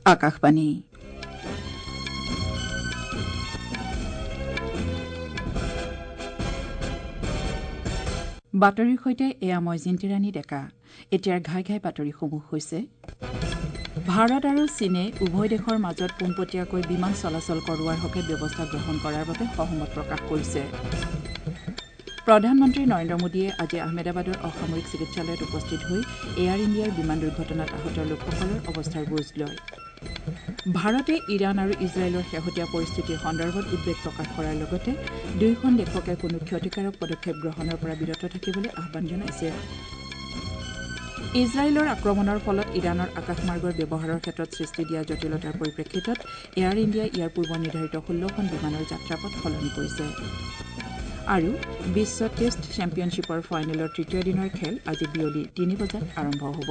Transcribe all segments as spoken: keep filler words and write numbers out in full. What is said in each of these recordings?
আকাশবাণী বাতৰিৰ সৈতে এয়া মই জিন্তিৰাণী ডেকা। এতিয়াৰ ঘাই ঘাই বাতৰিসমূহ হৈছে ভাৰত আৰু চীনে উভয় দেশৰ মাজত পোনপটীয়াকৈ বিমান চলাচল কৰোৱাৰ হকে ব্যৱস্থা গ্ৰহণ কৰাৰ বাবে সহমত প্ৰকাশ কৰিছে। প্ৰধানমন্ত্ৰী নৰেন্দ্ৰ মোদীয়ে আজি আহমেদাবাদৰ অসামৰিক চিকিৎসালয়ত উপস্থিত হৈ এয়াৰ ইণ্ডিয়াৰ বিমান দুৰ্ঘটনাত আহত লোকসকলৰ অৱস্থাৰ বুজ লয়। ভাৰতে ইৰাণ আৰু ইজৰাইলৰ শেহতীয়া পৰিস্থিতিৰ সন্দৰ্ভত উদ্বেগ প্ৰকাশ কৰাৰ লগতে দুয়োখন দেশকে কোনো ক্ষতিকাৰক পদক্ষেপ গ্ৰহণৰ পৰা বিৰত থাকিবলৈ আহ্বান জনাইছে। ইজৰাইলৰ আক্ৰমণৰ ফলত ইৰাণৰ আকাশমাৰ্গৰ ব্যৱহাৰৰ ক্ষেত্ৰত সৃষ্টি দিয়া জটিলতাৰ পৰিপ্ৰেক্ষিতত এয়াৰ ইণ্ডিয়াই ইয়াৰ পূৰ্ব নিৰ্ধাৰিত ষোল্লখন বিমানৰ যাত্ৰাপথ সলনি কৰিছে। আৰু বিশ্ব টেষ্ট চেম্পিয়নশ্বিপৰ ফাইনেলৰ তৃতীয় দিনৰ খেল আজি বিয়লি তিনি বজাত আৰম্ভ হ'ব।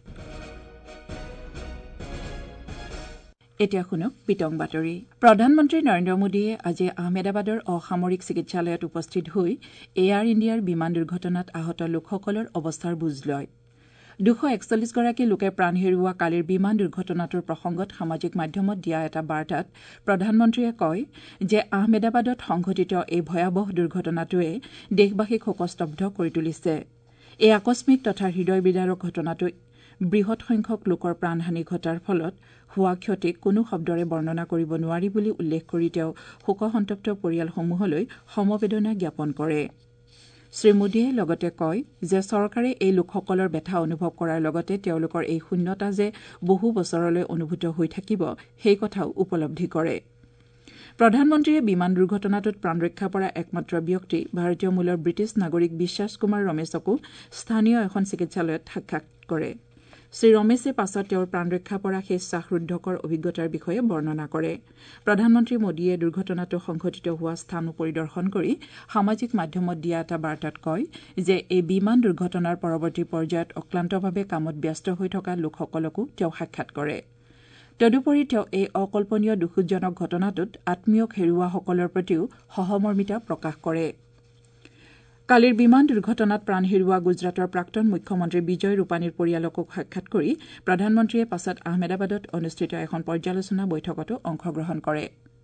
এতিয়া শুনক বিতং বাতৰি। প্ৰধানমন্ত্ৰী নৰেন্দ্ৰ মোদীয়ে আজি আহমেদাবাদৰ অসামৰিক চিকিৎসালয়ত উপস্থিত হৈ এয়াৰ ইণ্ডিয়াৰ বিমান দুৰ্ঘটনাত আহত লোকসকলৰ অৱস্থাৰ বুজ লয়। দুশ একচল্লিছ গৰাকী লোকে প্ৰাণ হেৰুওৱা কালিৰ বিমান দুৰ্ঘটনাটোৰ প্ৰসংগত সামাজিক মাধ্যমত দিয়া এটা বাৰ্তাত প্ৰধানমন্ত্ৰীয়ে কয় যে আহমেদাবাদত সংঘটিত এই ভয়াৱহ দুৰ্ঘটনাটোৱে দেশবাসীক শোকস্তব্ধ কৰি তুলিছে। এই আকস্মিক তথা হৃদয় বিদাৰক ঘটনাটোৱে বৃহৎ সংখ্যক লোকৰ প্ৰাণহানি ঘটাৰ ফলত হোৱা ক্ষতিক কোনো শব্দৰে বৰ্ণনা কৰিব নোৱাৰি বুলি উল্লেখ কৰি তেওঁ শোকসন্তপ্ত পৰিয়ালসমূহলৈ সমবেদনা জ্ঞাপন কৰে। শ্ৰীমোদীয়ে লগতে কয় যে চৰকাৰে এই লোকসকলৰ ব্যথা অনুভৱ কৰাৰ লগতে তেওঁলোকৰ এই শূন্যতা যে বহু বছৰলৈ অনুভূত হৈ থাকিব সেই কথাও উপলব্ধি কৰে। প্ৰধানমন্ত্ৰীয়ে বিমান দুৰ্ঘটনাটোত প্ৰাণ ৰক্ষা পৰা একমাত্ৰ ব্যক্তি ভাৰতীয় মূলৰ ব্ৰিটিছ নাগৰিক বিশ্বাস কুমাৰ ৰমেশকো স্থানীয় এখন চিকিৎসালয়ত সাক্ষাৎ কৰে। শ্ৰীৰমেশে পাছত তেওঁৰ প্ৰাণ ৰক্ষা পৰা সেই শ্বাসৰুদ্ধকৰ অভিজ্ঞতাৰ বিষয়ে বৰ্ণনা কৰে। প্ৰধানমন্ত্ৰী মোদীয়ে দুৰ্ঘটনাটো সংঘটিত হোৱা স্থান পৰিদৰ্শন কৰি সামাজিক মাধ্যমত দিয়া এটা বাৰ্তাত কয় যে এই বিমান দুৰ্ঘটনাৰ পৰৱৰ্তী পৰ্যায়ত অক্লান্তভাৱে কামত ব্যস্ত হৈ থকা লোকসকলকো তেওঁ সাক্ষাৎ কৰে। তদুপৰি তেওঁ এই অকল্পনীয় দুখজনক ঘটনাটোত আত্মীয়ক হেৰুওৱাসকলৰ প্ৰতিও সহমৰ্মিতা প্ৰকাশ কৰে। কালিৰ বিমান দুৰ্ঘটনাত প্ৰাণ হেৰুওৱা গুজৰাটৰ প্ৰাক্তন মুখ্যমন্ত্ৰী বিজয় ৰূপানীৰ পৰিয়ালকো সাক্ষাৎ কৰি প্ৰধানমন্ত্ৰীয়ে পাছত আহমেদাবাদত অনুষ্ঠিত এখন পৰ্যালোচনা বৈঠকতো অংশগ্ৰহণ কৰে।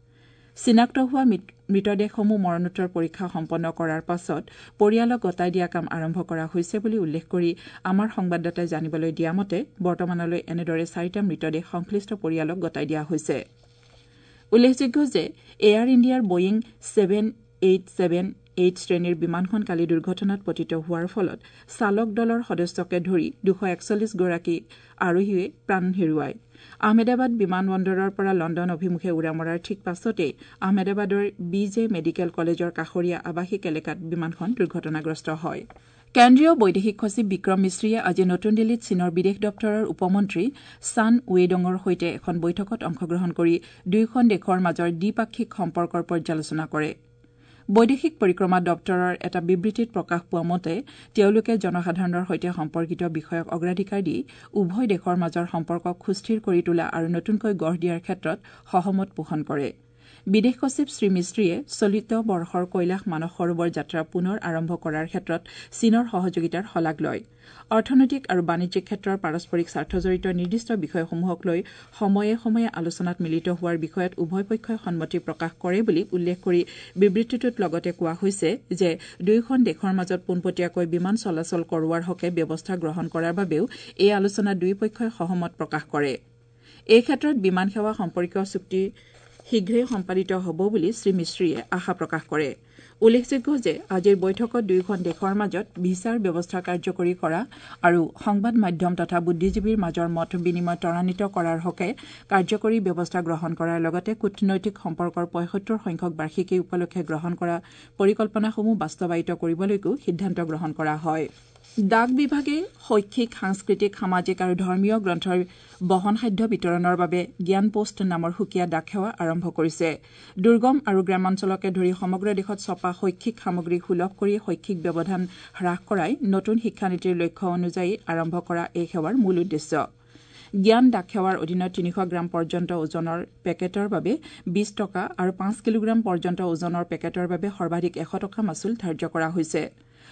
চিনাক্ত হোৱা মৃতদেহসমূহ মৰণোত্তৰ পৰীক্ষা সম্পন্ন কৰাৰ পাছত পৰিয়ালক গতাই দিয়া কাম আৰম্ভ কৰা হৈছে বুলি উল্লেখ কৰি আমাৰ সংবাদদাতাই জানিবলৈ দিয়া মতে বৰ্তমানলৈ এনেদৰে চাৰিটা মৃতদেহ সংশ্লিষ্ট পৰিয়ালক গতাই দিয়া হৈছে। উল্লেখযোগ্য যে এয়াৰ ইণ্ডিয়াৰ Boeing seven eight seven eight শ্ৰেণীৰ বিমানখন কালি দুৰ্ঘটনাত পতিত হোৱাৰ ফলত চালক দলৰ সদস্যকে ধৰি দুশ একচল্লিছ গৰাকী আৰোহীয়ে প্ৰাণ হেৰুৱায়। আহমেদাবাদ বিমান বন্দৰৰ পৰা লণ্ডন অভিমুখে উৰা মৰাৰ ঠিক পাছতেই আহমেদাবাদৰ বি জে মেডিকেল কলেজৰ কাষৰীয়া আৱাসিক এলেকাত বিমানখন দুৰ্ঘটনাগ্ৰস্ত হয়। কেন্দ্ৰীয় বৈদেশিক সচিব বিক্ৰম মিশ্ৰীয়ে আজি নতুন দিল্লীত চীনৰ বিদেশ দপ্তৰৰ উপমন্ত্ৰী ছান ৱেডঙৰ সৈতে এখন বৈঠকত অংশগ্ৰহণ কৰি দুয়োখন দেশৰ মাজৰ দ্বিপাক্ষিক সম্পৰ্কৰ পৰ্যালোচনা কৰে। বৈদেশিক পৰিক্ৰমা দপ্তৰৰ এটা বিবৃতিত প্ৰকাশ পোৱা মতে তেওঁলোকে জনসাধাৰণৰ সৈতে সম্পৰ্কিত বিষয়ক অগ্ৰাধিকাৰ দি উভয় দেশৰ মাজৰ সম্পৰ্কক সুস্থিৰ কৰি তোলা আৰু নতুনকৈ গঢ় দিয়াৰ ক্ষেত্ৰত সহমত পোষণ কৰে। বিদেশ সচিব শ্ৰী মিশ্ৰীয়ে চলিত বৰ্ষৰ কৈলাশ মানস সৰোবৰ যাত্ৰা পুনৰ আৰম্ভ কৰাৰ ক্ষেত্ৰত চীনৰ সহযোগিতাৰ শলাগ লয়। অৰ্থনৈতিক আৰু বাণিজ্যিক ক্ষেত্ৰৰ পাৰস্পৰিক স্বাৰ্থজড়িত নিৰ্দিষ্ট বিষয়সমূহক লৈ সময়ে সময়ে আলোচনাত মিলিত হোৱাৰ বিষয়ত উভয় পক্ষই সন্মতি প্ৰকাশ কৰে বুলি উল্লেখ কৰি বিবৃতিটোত লগতে কোৱা হৈছে যে দুয়োখন দেশৰ মাজত পোনপটীয়াকৈ বিমান চলাচল কৰোৱাৰ হকে ব্যৱস্থা গ্ৰহণ কৰাৰ বাবেও এই আলোচনাত দুয়ো পক্ষই সহমত প্ৰকাশ কৰে। এই ক্ষেত্ৰত বিমান সেৱা সম্পৰ্কীয় চুক্তি শীঘ্ৰেই সম্পাদিত হ'ব বুলি শ্ৰী মিশ্ৰীয়ে আশা প্ৰকাশ কৰে। উল্লেখযোগ্য যে আজিৰ বৈঠকত দুয়োখন দেশৰ মাজত ভিছাৰ ব্যৱস্থা কাৰ্যকৰী কৰা আৰু সংবাদ মাধ্যম তথা বুদ্ধিজীৱীৰ মাজৰ মত বিনিময় ত্বৰান্বিত কৰাৰ হকে কাৰ্যকৰী ব্যৱস্থা গ্ৰহণ কৰাৰ লগতে কূটনৈতিক সম্পৰ্কৰ পঁয়সত্তৰ সংখ্যক বাৰ্ষিকী উপলক্ষে গ্ৰহণ কৰা পৰিকল্পনাসমূহ বাস্তৱায়িত কৰিবলৈকো সিদ্ধান্ত গ্ৰহণ কৰা হয়। ডাক বিভাগে শৈক্ষিক, সাংস্কৃতিক, সামাজিক আৰু ধৰ্মীয় গ্ৰন্থৰ বহনসাধ্য বিতৰণৰ বাবে জ্ঞান পোষ্ট নামৰ সুকীয়া ডাক সেৱা আৰম্ভ কৰিছে। দুৰ্গম আৰু গ্ৰামাঞ্চলকে ধৰি সমগ্ৰ দেশত ছপা শৈক্ষিক সামগ্ৰী সুলভ কৰি শৈক্ষিক ব্যৱধান হ্ৰাস কৰাই নতুন শিক্ষানীতিৰ লক্ষ্য অনুযায়ী আৰম্ভ কৰা এই সেৱাৰ মূল উদ্দেশ্য। জ্ঞান ডাক সেৱাৰ অধীনত তিনিশ গ্ৰাম পৰ্যন্ত ওজনৰ পেকেটৰ বাবে বিশ টকা আৰু পাঁচ কিলোগ্ৰাম পৰ্যন্ত ওজনৰ পেকেটৰ বাবে সৰ্বাধিক এশ টকা মাচুল ধাৰ্য কৰা হৈছে।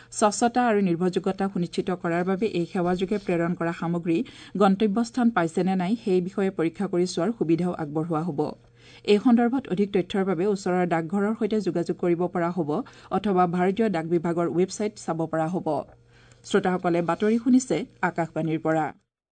স্বচ্ছতা আৰু নিৰ্ভৰযোগ্যতা সুনিশ্চিত কৰাৰ বাবে এই সেৱাযোগে প্ৰেৰণ কৰা সামগ্ৰী গন্তব্যস্থান পাইছে নে নাই সেই বিষয়ে পৰীক্ষা কৰি চোৱাৰ সুবিধাও আগবঢ়োৱা হ'ব। এই সন্দৰ্ভত অধিক তথ্যৰ বাবে ওচৰৰ ডাকঘৰৰ সৈতে যোগাযোগ কৰিব পৰা হ'ব অথবা ভাৰতীয় ডাক বিভাগৰ ৱেবছাইট চাব পৰা হ'ব। শ্ৰোতাসকলে বাতৰি শুনিছে আকাশবাণীৰ পৰা।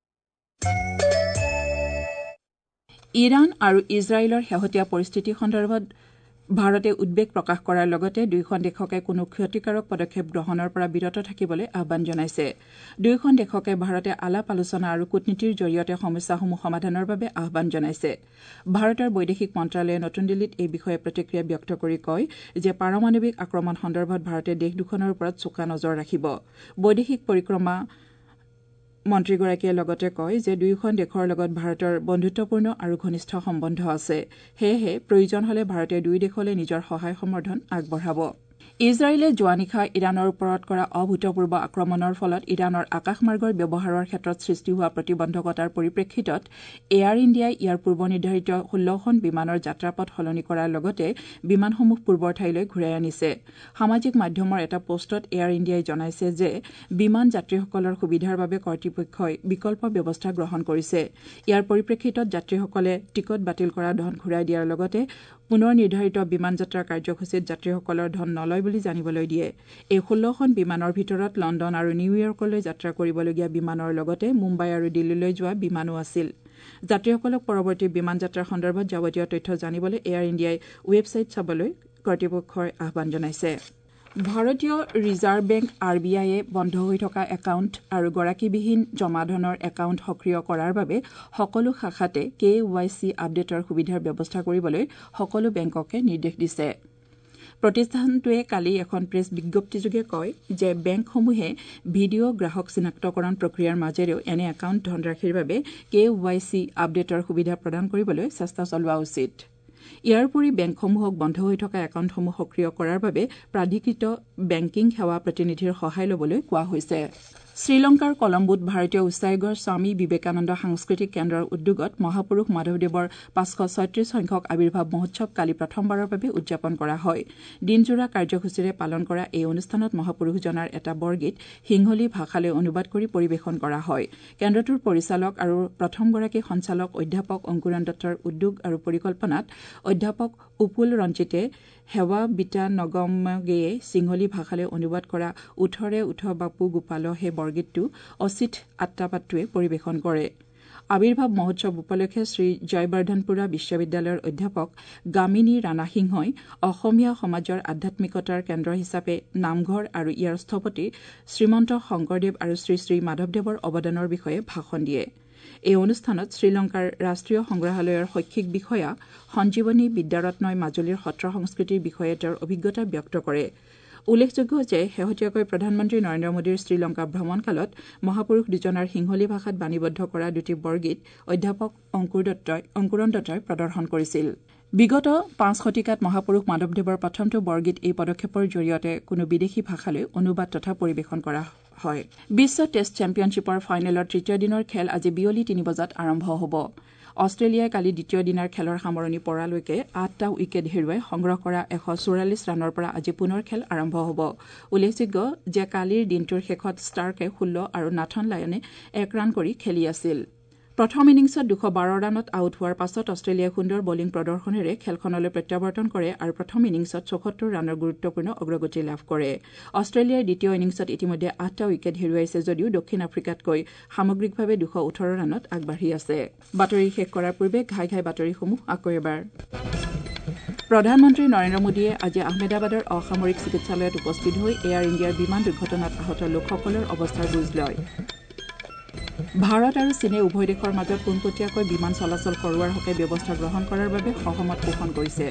ইৰাণ আৰু ইজৰাইলৰ শেহতীয়া পৰিস্থিতি সন্দৰ্ভত ভাৰতে উদ্বেগ প্ৰকাশ কৰাৰ লগতে দুয়োখন দেশকে কোনো ক্ষতিকাৰক পদক্ষেপ গ্ৰহণৰ পৰা বিৰত থাকিবলৈ আহ্বান জনাইছে। দুয়োখন দেশকে ভাৰতে আলাপ আলোচনা আৰু কূটনীতিৰ জৰিয়তে সমস্যাসমূহ সমাধানৰ বাবে আহ্বান জনাইছে। ভাৰতৰ বৈদেশিক মন্ত্ৰালয়ে নতুন দিল্লীত এই বিষয়ে প্ৰতিক্ৰিয়া ব্যক্ত কৰি কয় যে পাৰমাণৱিক আক্ৰমণ সন্দৰ্ভত ভাৰতে দেশ দুখনৰ ওপৰত চোকা নজৰ ৰাখিব। বৈদেশিক পৰিক্ৰমা মন্ত্ৰীগৰাকীয়ে লগতে কয় যে দুয়োখন দেশৰ লগত ভাৰতৰ বন্ধুত্বপূৰ্ণ আৰু ঘনিষ্ঠ সম্বন্ধ আছে। সেয়েহে প্ৰয়োজন হলে ভাৰতে দুয়ো দেশলৈ নিজৰ সহায় সমৰ্থন আগবঢ়াব। ইজৰাইলে যোৱা নিশা ইৰাণৰ ওপৰত কৰা অভূতপূৰ্ব আক্ৰমণৰ ফলত ইৰাণৰ আকাশমাৰ্গৰ ব্যৱহাৰৰ ক্ষেত্ৰত সৃষ্টি হোৱা প্ৰতিবন্ধকতাৰ পৰিপ্ৰেক্ষিতত এয়াৰ ইণ্ডিয়াই ইয়াৰ পূৰ্বনিৰ্ধাৰিত ষোল্লখন বিমানৰ যাত্ৰাপথ সলনি কৰাৰ লগতে বিমানসমূহ পূৰ্বৰ ঠাইলৈ ঘূৰাই আনিছে। সামাজিক মাধ্যমৰ এটা পোষ্টত এয়াৰ ইণ্ডিয়াই জনাইছে যে বিমান যাত্ৰীসকলৰ সুবিধাৰ বাবে কৰ্তৃপক্ষই বিকল্প ব্যৱস্থা গ্ৰহণ কৰিছে। ইয়াৰ পৰিপ্ৰেক্ষিতত যাত্ৰীসকলে টিকট বাতিল কৰা ধন ঘূৰাই দিয়াৰ লগতে পুনৰ নিৰ্ধাৰিত বিমান যাত্ৰাৰ কাৰ্যসূচীত যাত্ৰীসকলৰ ধন নলয় বুলি জানিবলৈ দিয়ে। এই ষোল্লখন বিমানৰ ভিতৰত লণ্ডন আৰু নিউয়ৰ্কলৈ যাত্ৰা কৰিবলগীয়া বিমানৰ লগতে মুম্বাই আৰু দিল্লীলৈ যোৱা বিমানো আছিল। যাত্ৰীসকলক পৰৱৰ্তী বিমান যাত্ৰাৰ সন্দৰ্ভত যাৱতীয় তথ্য জানিবলৈ এয়াৰ ইণ্ডিয়াই ৱেবছাইট চাবলৈ কৰ্তৃপক্ষই আহ্বান জনাইছে। ভাৰতীয় ৰিজাৰ্ভ বেংক আৰ বি আইয়ে বন্ধ হৈ থকা একাউণ্ট আৰু গৰাকীবিহীন জমা ধনৰ একাউণ্ট সক্ৰিয় কৰাৰ বাবে সকলো শাখাতে কে ৱাই চি আপডেটৰ সুবিধাৰ ব্যৱস্থা কৰিবলৈ সকলো বেংককে নিৰ্দেশ দিছে। প্ৰতিষ্ঠানটোৱে কালি এখন প্ৰেছ বিজ্ঞপ্তিযোগে কয় যে বেংকসমূহে ভিডিঅ' গ্ৰাহক চিনাক্তকৰণ প্ৰক্ৰিয়াৰ মাজেৰেও এনে একাউণ্ট ধনৰাশিৰ বাবে কে ৱাই চি আপডেটৰ সুবিধা প্ৰদান কৰিবলৈ চেষ্টা চলোৱা উচিত। ইয়াৰ উপৰি বেংকসমূহক বন্ধ হৈ থকা একাউণ্টসমূহ সক্ৰিয় কৰাৰ বাবে প্ৰাধিকৃত বেংকিং সেৱা প্ৰতিনিধিৰ সহায় ল'বলৈ কোৱা হৈছে। শ্ৰীলংকাৰ কলম্বোত ভাৰতীয় উচ্চায়োগৰ স্বামী বিবেকানন্দ সাংস্কৃতিক কেন্দ্ৰৰ উদ্যোগত মহাপুৰুষ মাধৱদেৱৰ পাঁচশ ছয়ত্ৰিশ সংখ্যক আৱিৰ্ভাৱ মহোৎসৱ কালি প্ৰথমবাৰৰ বাবে উদযাপন কৰা হয়। দিনজোৰা কাৰ্যসূচীৰে পালন কৰা এই অনুষ্ঠানত মহাপুৰুষজনাৰ এটা বৰগীত সিংহলী ভাষালৈ অনুবাদ কৰি পৰিৱেশন কৰা হয়। কেন্দ্ৰটোৰ পৰিচালক আৰু প্ৰথমগৰাকী সঞ্চালক অধ্যাপক অংকুৰণ দত্তৰ উদ্যোগ আৰু পৰিকল্পনাত অধ্যাপক উপুল ৰঞ্জিতে সেৱা বিতা নগমগেয়ে সিংহলী ভাষালৈ অনুবাদ কৰা উঠৰে উঠ বাপু গোপাল হে বৰগীতটো অচিত আত্মাপাত্ৰুৱে পৰিৱেশন কৰে। আৱিৰ্ভাৱ মহোৎসৱ উপলক্ষে শ্ৰী জয়বৰ্ধনপুৰা বিশ্ববিদ্যালয়ৰ অধ্যাপক গামিনী ৰাণা সিংহই অসমীয়া সমাজৰ আধ্যাত্মিকতাৰ কেন্দ্ৰ হিচাপে নামঘৰ আৰু ইয়াৰ স্থপতি শ্ৰীমন্ত শংকৰদেৱ আৰু শ্ৰী শ্ৰী মাধৱদেৱৰ অৱদানৰ বিষয়ে ভাষণ দিয়ে। এই অনুষ্ঠানত শ্ৰীলংকাৰ ৰাষ্ট্ৰীয় সংগ্ৰহালয়ৰ শৈক্ষিক বিষয়া সঞ্জীৱনী বিদ্যাৰত্নই মাজুলীৰ সত্ৰ সংস্কৃতিৰ বিষয়ে তেওঁৰ অভিজ্ঞতা ব্যক্ত কৰে। উল্লেখযোগ্য যে শেহতীয়াকৈ প্ৰধানমন্ত্ৰী নৰেন্দ্ৰ মোদীৰ শ্ৰীলংকা ভ্ৰমণকালত মহাপুৰুষ দুজনাৰ সিংহলী ভাষাত বাণীবদ্ধ কৰা দুটি বৰগীত অধ্যাপক অংকুৰ দত্তই অংকুৰণ দত্তই প্ৰদৰ্শন কৰিছিল। বিগত পাঁচ শতিকাত মহাপুৰুষ মাধৱদেৱৰ প্ৰথমটো বৰগীত এই পদক্ষেপৰ জৰিয়তে কোনো বিদেশী ভাষালৈ অনুবাদ তথা পৰিৱেশন কৰা হয়। বিশ্ব টেষ্ট চেম্পিয়নশ্বিপৰ ফাইনেলৰ তৃতীয় দিনৰ খেল আজি বিয়লি তিনি বজাত আৰম্ভ হ'ব। অষ্ট্ৰেলিয়াই কালি দ্বিতীয় দিনাৰ খেলৰ সামৰণি পৰালৈকে আঠটা উইকেট হেৰুৱাই সংগ্ৰহ কৰা এশ চৌৰাল্লিছ ৰানৰ পৰা আজি পুনৰ খেল আৰম্ভ হ'ব। উল্লেখযোগ্য যে কালিৰ দিনটোৰ শেষত ষ্টাৰ্কে ষোল্ল আৰু নাথন লায়নে এক ৰান কৰি খেলি আছিল। প্ৰথম ইনিংছত দুশ বাৰ ৰানত আউট হোৱাৰ পাছত অষ্ট্ৰেলিয়াই সুন্দৰ বলিং প্ৰদৰ্শনেৰে খেলখনলৈ প্ৰত্যাৱৰ্তন কৰে আৰু প্ৰথম ইনিংছত চৌসত্তৰ ৰানৰ গুৰুত্বপূৰ্ণ অগ্ৰগতি লাভ কৰে। অষ্ট্ৰেলিয়াই দ্বিতীয় ইনিংছত ইতিমধ্যে আঠটা উইকেট হেৰুৱাইছে যদিও দক্ষিণ আফ্ৰিকাতকৈ সামগ্ৰিকভাৱে দুশ ওঠৰ ৰানত আগবাঢ়ি আছে। বাতৰি শেষ কৰাৰ পূৰ্বে ঘাই ঘাই বাতৰিসমূহ আকৌ এবাৰ। প্ৰধানমন্ত্ৰী নৰেন্দ্ৰ মোদীয়ে আজি আহমেদাবাদৰ অসামৰিক চিকিৎসালয়ত উপস্থিত হৈ এয়াৰ ইণ্ডিয়াৰ বিমান দুৰ্ঘটনাত আহত লোকসকলৰ অৱস্থাৰ বুজ লয়। ভাৰত আৰু চীনে উভয় দেশৰ মাজত পোনপটীয়াকৈ বিমান চলাচল কৰোৱাৰ হকে ব্যৱস্থা গ্ৰহণ কৰাৰ বাবে সহমত পোষণ কৰিছে।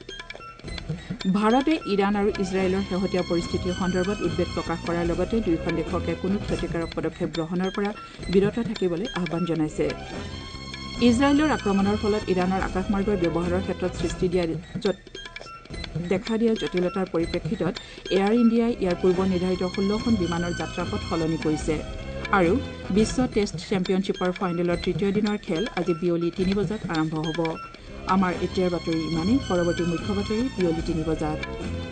ভাৰতে ইৰাণ আৰু ইজৰাইলৰ শেহতীয়া পৰিস্থিতিৰ সন্দৰ্ভত উদ্বেগ প্ৰকাশ কৰাৰ লগতে দুয়োখন দেশকে কোনো ক্ষতিকাৰক পদক্ষেপ গ্ৰহণৰ পৰা বিৰত থাকিবলৈ আহ্বান জনাইছে। ইজৰাইলৰ আক্ৰমণৰ ফলত ইৰাণৰ আকাশমাৰ্গৰ ব্যৱহাৰৰ ক্ষেত্ৰত সৃষ্টি দিয়া দেখা দিয়া জটিলতাৰ পৰিপ্ৰেক্ষিতত এয়াৰ ইণ্ডিয়াই ইয়াৰ পূৰ্ব নিৰ্ধাৰিত ষোল্লখন বিমানৰ যাত্ৰাপথ সলনি কৰিছে আৰু বিশ্ব টেষ্ট চেম্পিয়নশ্বিপৰ ফাইনেলৰ তৃতীয় দিনৰ খেল আজি বিয়লি তিনি বজাত আৰম্ভ হ'ব। আমাৰ এতিয়াৰ বাতৰি ইমানেই। পৰৱৰ্তী মুখ্য বাতৰি বিয়লি তিনি বজাত।